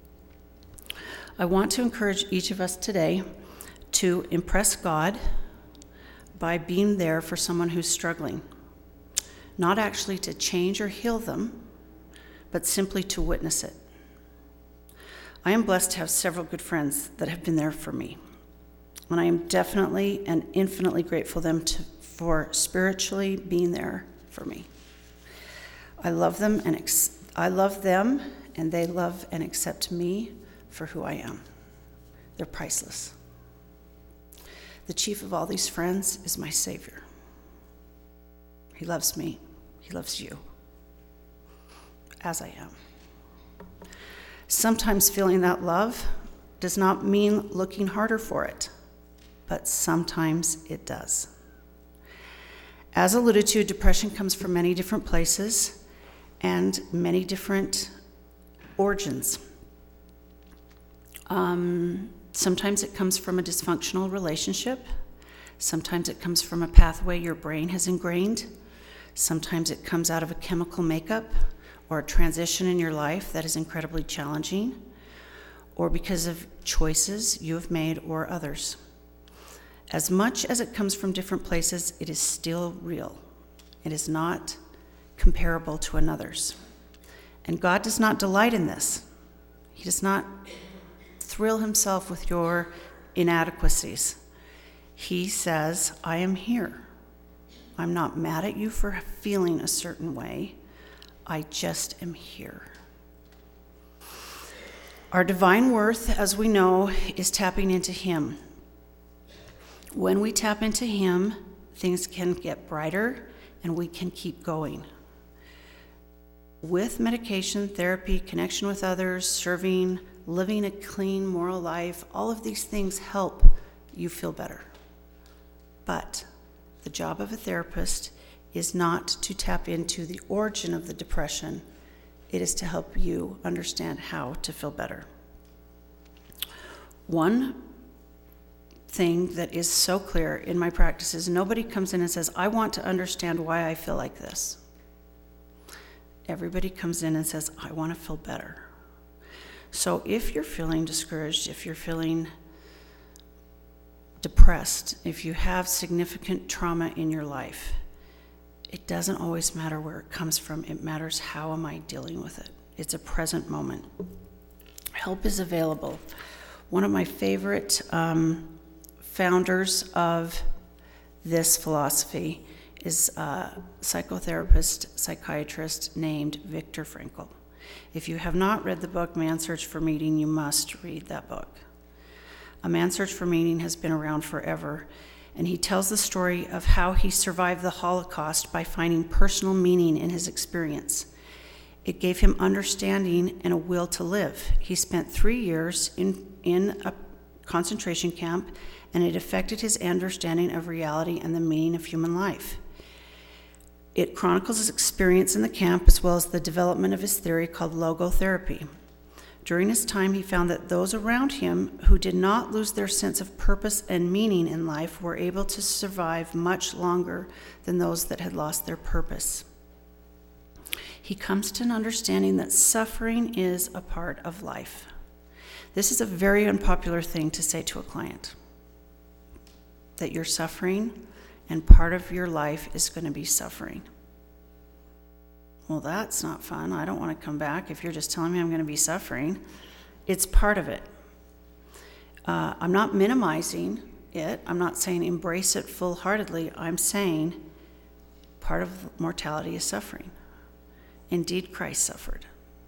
I want to encourage each of us today to impress God by being there for someone who's struggling. Not actually to change or heal them, but simply to witness it. I am blessed to have several good friends that have been there for me, and I am definitely and infinitely grateful them to, for spiritually being there for me. I love them and ex- I love them and they love and accept me for who I am. They're priceless. The chief of all these friends is my Savior. He loves me. He loves you, as I am. Sometimes feeling that love does not mean looking harder for it, but sometimes it does. As alluded to, depression comes from many different places and many different origins. Um, sometimes it comes from a dysfunctional relationship. Sometimes it comes from a pathway your brain has ingrained. Sometimes it comes out of a chemical makeup or a transition in your life that is incredibly challenging, or because of choices you have made or others. As much as it comes from different places, it is still real. It is not comparable to another's. And God does not delight in this. He does not thrill himself with your inadequacies. He says, I am here. I'm not mad at you for feeling a certain way. I just am here. Our divine worth, as we know, is tapping into him. When we tap into him, things can get brighter and we can keep going. With medication, therapy, connection with others, serving, living a clean, moral life, all of these things help you feel better. But the job of a therapist is not to tap into the origin of the depression. It is to help you understand how to feel better. One thing that is so clear in my practice is nobody comes in and says, I want to understand why I feel like this. Everybody comes in and says, I want to feel better. So if you're feeling discouraged, if you're feeling depressed, if you have significant trauma in your life, it doesn't always matter where it comes from. It matters how am I dealing with it. It's a present moment. Help is available. One of my favorite um, founders of this philosophy is a psychotherapist, psychiatrist named Viktor Frankl. If you have not read the book Man's Search for Meaning, you must read that book. A Man's Search for Meaning has been around forever, and he tells the story of how he survived the Holocaust by finding personal meaning in his experience. It gave him understanding and a will to live. He spent three years in, in a concentration camp, and it affected his understanding of reality and the meaning of human life. It chronicles his experience in the camp as well as the development of his theory called logotherapy. During his time, he found that those around him who did not lose their sense of purpose and meaning in life were able to survive much longer than those that had lost their purpose. He comes to an understanding that suffering is a part of life. This is a very unpopular thing to say to a client, that you're suffering and part of your life is going to be suffering. Well, that's not fun. I don't want to come back if you're just telling me I'm going to be suffering. It's part of it. Uh, I'm not minimizing it. I'm not saying embrace it full-heartedly. I'm saying part of mortality is suffering. Indeed, Christ suffered.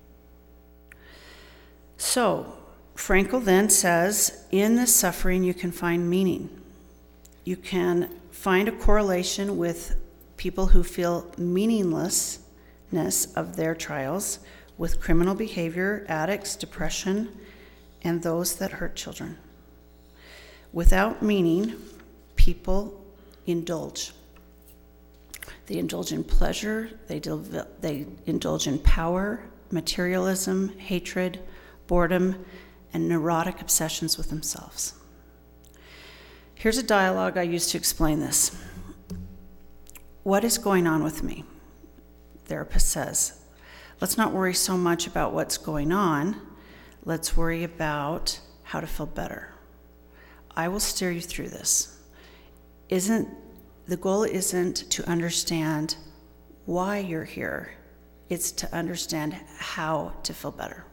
So, Frankl then says, in this suffering you can find meaning. You can find a correlation with people who feel meaninglessness of their trials with criminal behavior, addicts, depression, and those that hurt children. Without meaning, people indulge. They indulge in pleasure, they, del- they indulge in power, materialism, hatred, boredom, and neurotic obsessions with themselves. Here's a dialogue I use to explain this. What is going on with me? The therapist says, let's not worry so much about what's going on. Let's worry about how to feel better. I will steer you through this. Isn't the goal isn't to understand why you're here. It's to understand how to feel better.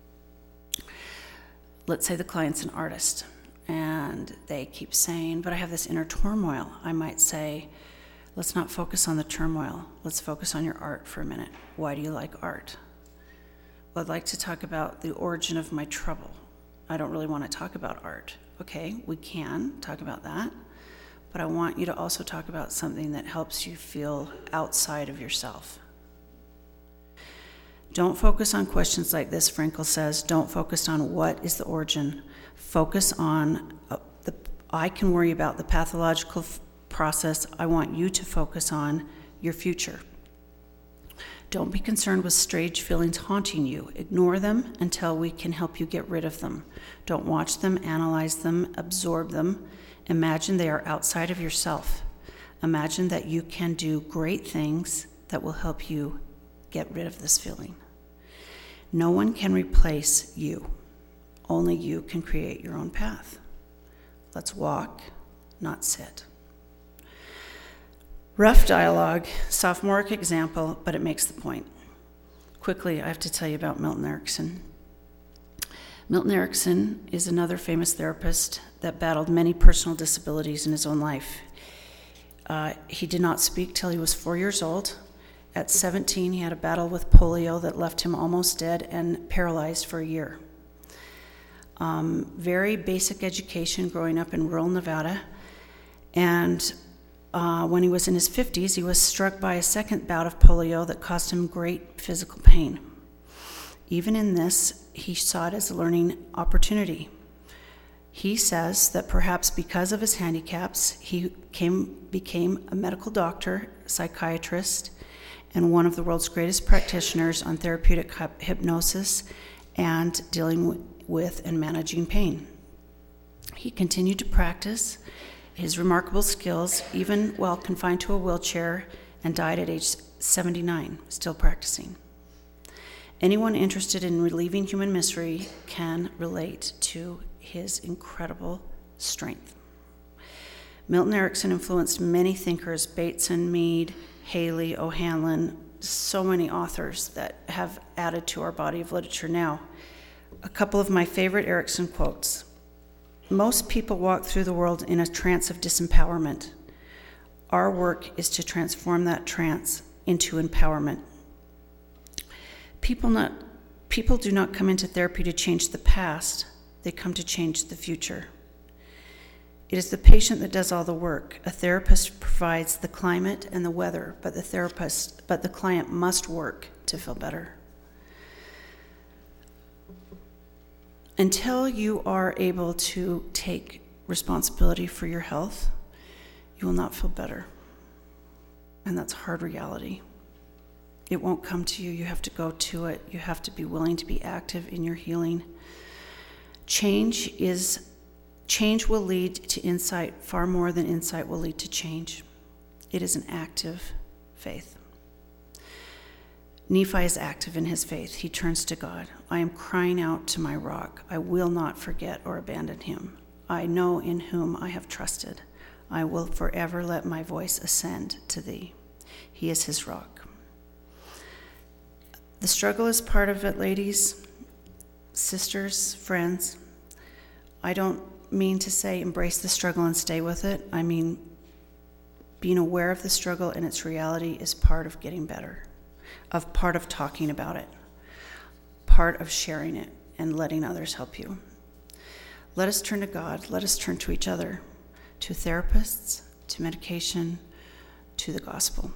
Let's say the client's an artist, and they keep saying, but I have this inner turmoil. I might say, Let's not focus on the turmoil. Let's focus on your art for a minute. Why do you like art? Well, I'd like to talk about the origin of my trouble. I don't really want to talk about art. Okay, we can talk about that, but I want you to also talk about something that helps you feel outside of yourself. Don't focus on questions like this, Frankel says. Don't focus on what is the origin. Focus on, uh, the. I can worry about the pathological f- process. I want you to focus on your future. Don't be concerned with strange feelings haunting you. Ignore them until we can help you get rid of them. Don't watch them, analyze them, absorb them. Imagine they are outside of yourself. Imagine that you can do great things that will help you get rid of this feeling. No one can replace you. Only you can create your own path. Let's walk, not sit. Rough dialogue, sophomoric example, but it makes the point. Quickly, I have to tell you about Milton Erickson. Milton Erickson is another famous therapist that battled many personal disabilities in his own life. Uh, he did not speak till he was four years old. At seventeen, he had a battle with polio that left him almost dead and paralyzed for a year. Um, very basic education growing up in rural Nevada, and Uh, when he was in his fifties, he was struck by a second bout of polio that caused him great physical pain. Even in this, he saw it as a learning opportunity. He says that perhaps because of his handicaps, he came, became a medical doctor, psychiatrist, and one of the world's greatest practitioners on therapeutic hypnosis and dealing with and managing pain. He continued to practice his remarkable skills, even while confined to a wheelchair, and died at age seventy-nine, still practicing. Anyone interested in relieving human misery can relate to his incredible strength. Milton Erickson influenced many thinkers, Bateson, Mead, Haley, O'Hanlon, so many authors that have added to our body of literature now. A couple of my favorite Erickson quotes. Most people walk through the world in a trance of disempowerment. Our work is to transform that trance into empowerment. People not, people do not come into therapy to change the past, they come to change the future. It is the patient that does all the work. A therapist provides the climate and the weather, but the therapist, but the client must work to feel better. Until you are able to take responsibility for your health, you will not feel better. And that's a hard reality. It won't come to you. You have to go to it. You have to be willing to be active in your healing. Change is change will lead to insight far more than insight will lead to change. It is an active faith. Nephi is active in his faith. He turns to God. I am crying out to my rock. I will not forget or abandon him. I know in whom I have trusted. I will forever let my voice ascend to thee. He is his rock. The struggle is part of it, ladies, sisters, friends. I don't mean to say embrace the struggle and stay with it. I mean being aware of the struggle and its reality is part of getting better. Of part of talking about it, part of sharing it and letting others help you. Let us turn to God. Let us turn to each other, to therapists, to medication, to the gospel.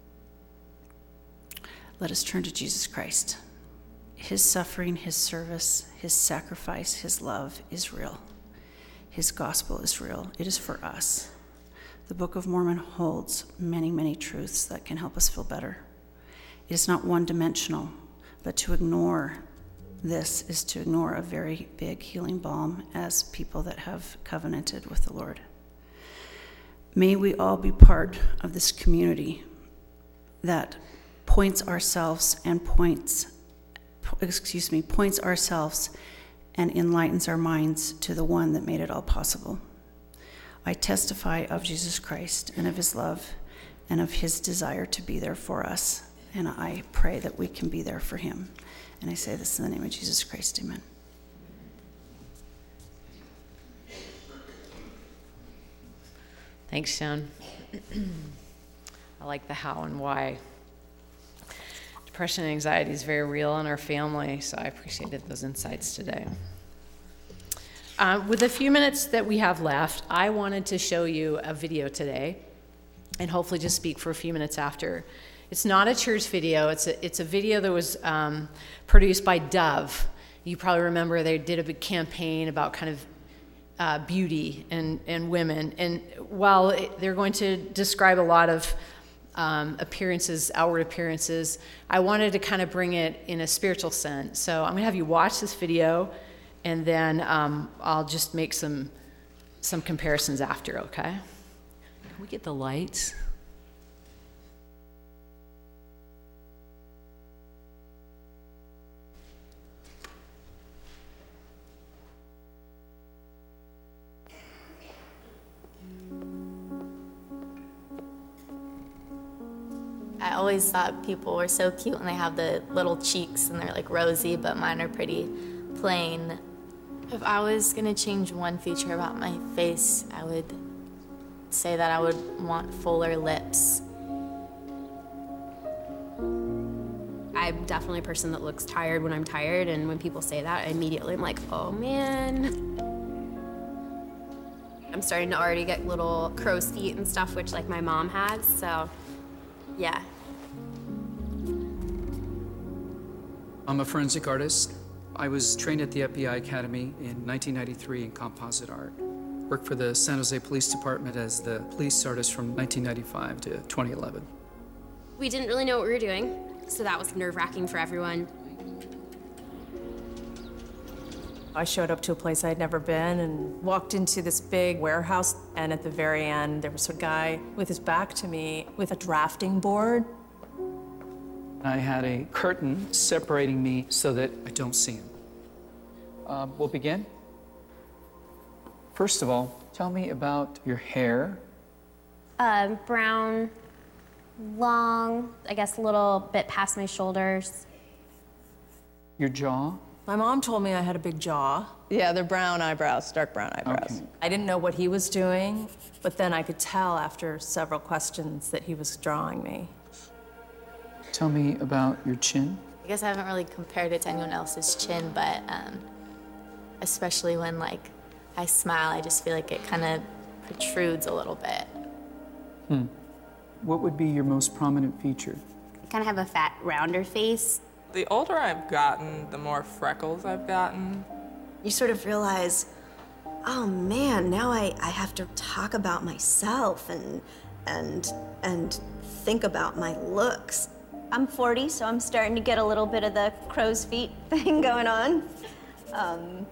Let us turn to Jesus Christ. His suffering, his service, his sacrifice, his love is real. His gospel is real. It is for us. The Book of Mormon holds many, many truths that can help us feel better. It is not one-dimensional, but to ignore this is to ignore a very big healing balm as people that have covenanted with the Lord. May we all be part of this community that points ourselves and points, excuse me, points ourselves and enlightens our minds to the one that made it all possible. I testify of Jesus Christ and of his love and of his desire to be there for us. And I pray that we can be there for him. And I say this in the name of Jesus Christ, amen. Thanks, Joan. I like the how and why. Depression and anxiety is very real in our family, so I appreciated those insights today. Uh, with the few minutes that we have left, I wanted to show you a video today and hopefully just speak for a few minutes after. It's not a church video. It's a, it's a video that was um, produced by Dove. You probably remember they did a big campaign about kind of uh, beauty and, and women. And while it, they're going to describe a lot of um, appearances, outward appearances, I wanted to kind of bring it in a spiritual sense. So I'm going to have you watch this video, and then um, I'll just make some some comparisons after, okay? Can we get the lights? I always thought people were so cute when they have the little cheeks and they're like rosy, but mine are pretty plain. If I was gonna change one feature about my face, I would say that I would want fuller lips. I'm definitely a person that looks tired when I'm tired, and when people say that, I immediately am like, oh man. I'm starting to already get little crow's feet and stuff, which like my mom has, so yeah. I'm a forensic artist. I was trained at the F B I Academy in nineteen ninety-three in composite art. Worked for the San Jose Police Department as the police artist from nineteen ninety-five to twenty eleven. We didn't really know what we were doing, so that was nerve-wracking for everyone. I showed up to a place I'd never been and walked into this big warehouse, and at the very end, there was a guy with his back to me with a drafting board. I had a curtain separating me so that I don't see him. Uh, we'll begin. First of all, tell me about your hair. Um, brown, long, I guess a little bit past my shoulders. Your jaw. My mom told me I had a big jaw. Yeah, they're brown eyebrows, dark brown eyebrows. Okay. I didn't know what he was doing, but then I could tell after several questions that he was drawing me. Tell me about your chin. I guess I haven't really compared it to anyone else's chin, but um, especially when like I smile, I just feel like it kind of protrudes a little bit. Hmm. What would be your most prominent feature? I kind of have a fat, rounder face. The older I've gotten, the more freckles I've gotten. You sort of realize, oh man, now I, I have to talk about myself and and and think about my looks. I'm forty, so I'm starting to get a little bit of the crow's feet thing going on. Um,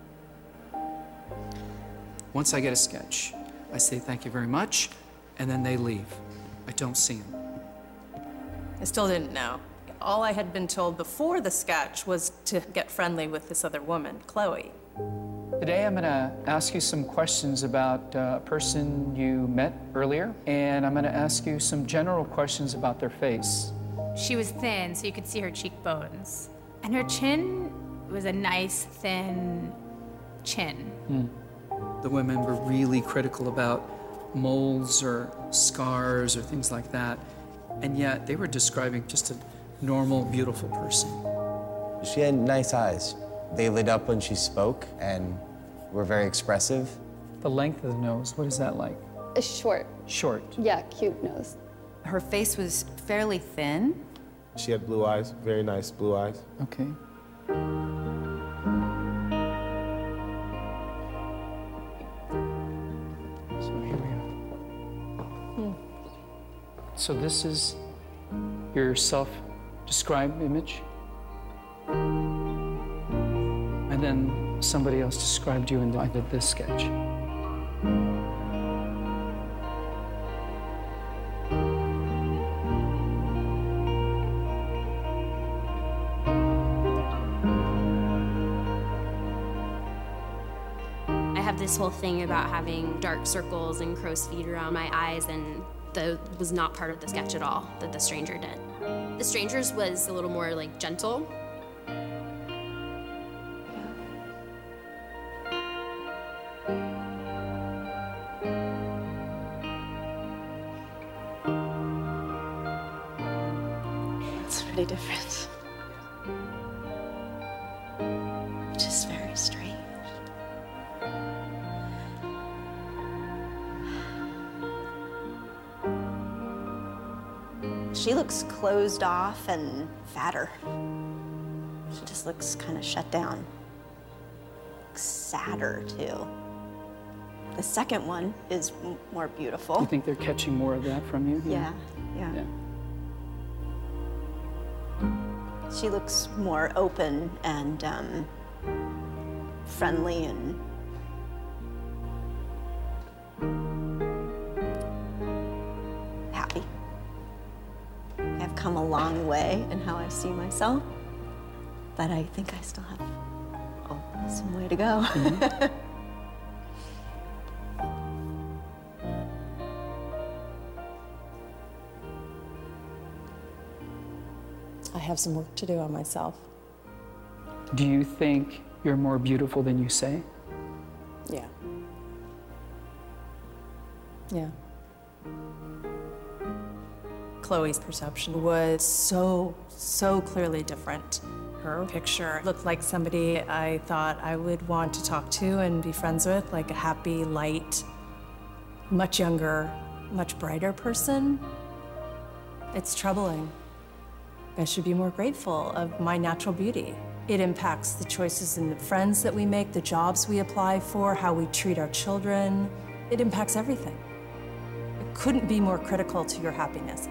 Once I get a sketch, I say thank you very much, and then they leave. I don't see them. I still didn't know. All I had been told before the sketch was to get friendly with this other woman, Chloe. Today I'm gonna ask you some questions about uh, a person you met earlier, and I'm gonna ask you some general questions about their face. She was thin, so you could see her cheekbones. And her chin was a nice, thin chin. Hmm. The women were really critical about moles or scars or things like that, and yet they were describing just a normal, beautiful person. She had nice eyes. They lit up when she spoke and were very expressive. The length of the nose, what is that like? A short. Short. Yeah, cute nose. Her face was fairly thin. She had blue eyes, very nice blue eyes. Okay. So here we are. Hmm. So this is your self-described image? And then somebody else described you and I did this sketch. I have this whole thing about having dark circles and crow's feet around my eyes, and that was not part of the sketch at all that the stranger did. The stranger's was a little more like gentle. pretty different. Which is very strange. She looks closed off and fatter. She just looks kind of shut down. Sadder, too. The second one is m- more beautiful. You think they're catching more of that from you? Yeah, yeah. Yeah. She looks more open and um, friendly and happy. I've come a long way in how I see myself, but I think I still have oh, some way to go. Mm-hmm. I have some work to do on myself. Do you think you're more beautiful than you say? Yeah. Yeah. Chloe's perception was so, so clearly different. Her picture looked like somebody I thought I would want to talk to and be friends with, like a happy, light, much younger, much brighter person. It's troubling. I should be more grateful of my natural beauty. It impacts the choices and the friends that we make, the jobs we apply for, how we treat our children. It impacts everything. It couldn't be more critical to your happiness.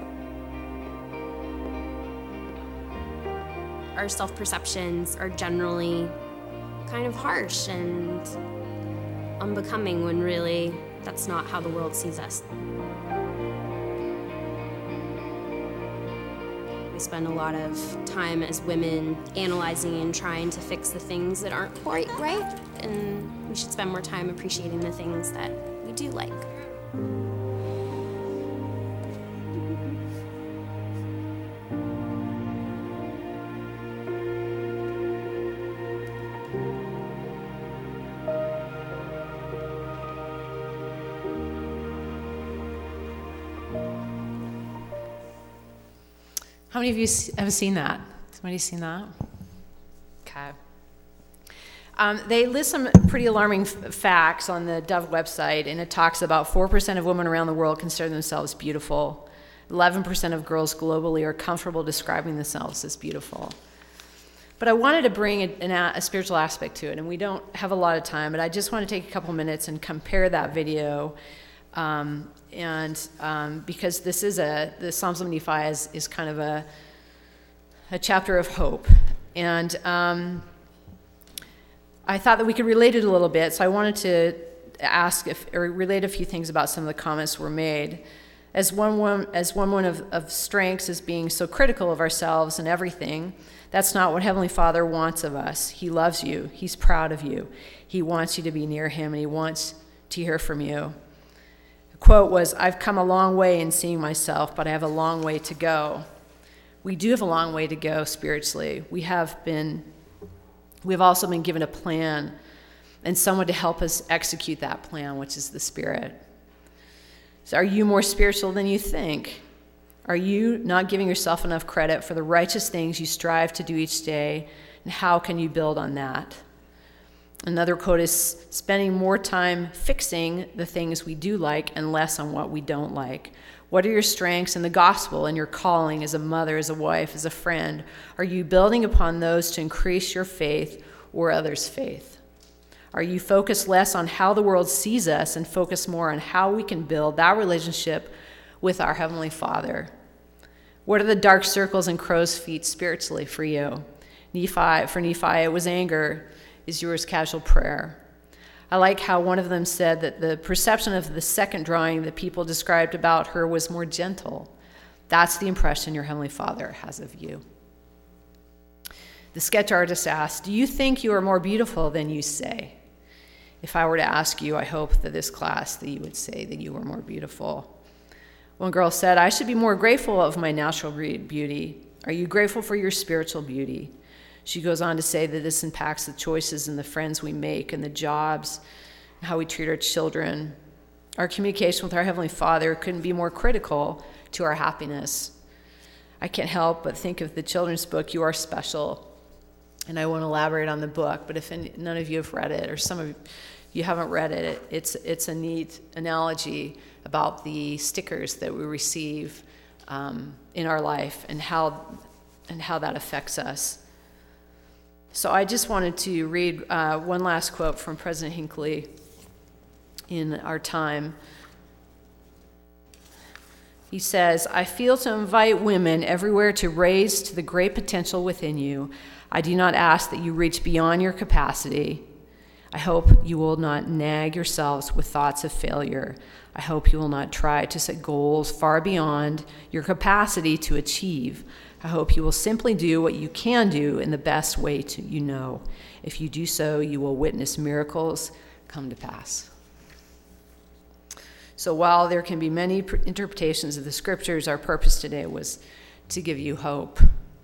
Our self-perceptions are generally kind of harsh and unbecoming when really that's not how the world sees us. We spend a lot of time as women analyzing and trying to fix the things that aren't quite right, and we should spend more time appreciating the things that we do like. How many of you s- have seen that? Somebody seen that? Okay. Um, they list some pretty alarming f- facts on the Dove website, and it talks about four percent of women around the world consider themselves beautiful. eleven percent of girls globally are comfortable describing themselves as beautiful. But I wanted to bring a, an a, a spiritual aspect to it, and we don't have a lot of time, but I just want to take a couple minutes and compare that video. Um, and um, because this is a, the Psalms of Nephi is, is kind of a, a chapter of hope. And um, I thought that we could relate it a little bit, so I wanted to ask if, or relate a few things about some of the comments that were made. As one, one, as one, one of, of strengths is being so critical of ourselves and everything, that's not what Heavenly Father wants of us. He loves you. He's proud of you. He wants you to be near Him, and He wants to hear from you. The quote was, "I've come a long way in seeing myself, but I have a long way to go." We do have a long way to go spiritually. We have been, we've also been given a plan and someone to help us execute that plan, which is the Spirit. So are you more spiritual than you think? Are you not giving yourself enough credit for the righteous things you strive to do each day, and how can you build on that? Another quote is, spending more time fixing the things we do like and less on what we don't like. What are your strengths in the gospel and your calling as a mother, as a wife, as a friend? Are you building upon those to increase your faith or others' faith? Are you focused less on how the world sees us and focus more on how we can build that relationship with our Heavenly Father? What are the dark circles and crow's feet spiritually for you? Nephi, for Nephi, it was anger. Is yours casual prayer? I like how one of them said that the perception of the second drawing that people described about her was more gentle. That's the impression your Heavenly Father has of you. The sketch artist asked, do you think you are more beautiful than you say? If I were to ask you, I hope that this class that you would say that you were more beautiful. One girl said, I should be more grateful of my natural beauty. Are you grateful for your spiritual beauty? She goes on to say that this impacts the choices and the friends we make and the jobs, and how we treat our children. Our communication with our Heavenly Father couldn't be more critical to our happiness. I can't help but think of the children's book, You Are Special. And I won't elaborate on the book, but if any, none of you have read it, or some of you haven't read it, it's, it's a neat analogy about the stickers that we receive um, in our life and how, and how that affects us. So I just wanted to read uh, one last quote from President Hinckley in our time. He says, I feel to invite women everywhere to raise to the great potential within you. I do not ask that you reach beyond your capacity. I hope you will not nag yourselves with thoughts of failure. I hope you will not try to set goals far beyond your capacity to achieve. I hope you will simply do what you can do in the best way to, you know. If you do so, you will witness miracles come to pass. So while there can be many interpretations of the scriptures, our purpose today was to give you hope.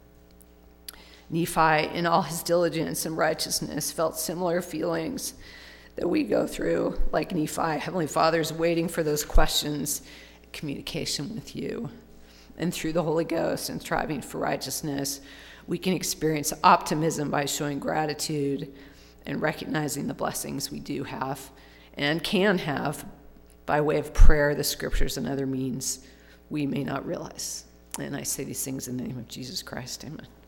Nephi, in all his diligence and righteousness, felt similar feelings that we go through, like Nephi. Heavenly Father is waiting for those questions, communication with you. And through the Holy Ghost and striving for righteousness, we can experience optimism by showing gratitude and recognizing the blessings we do have and can have by way of prayer, the scriptures, and other means we may not realize. And I say these things in the name of Jesus Christ. Amen.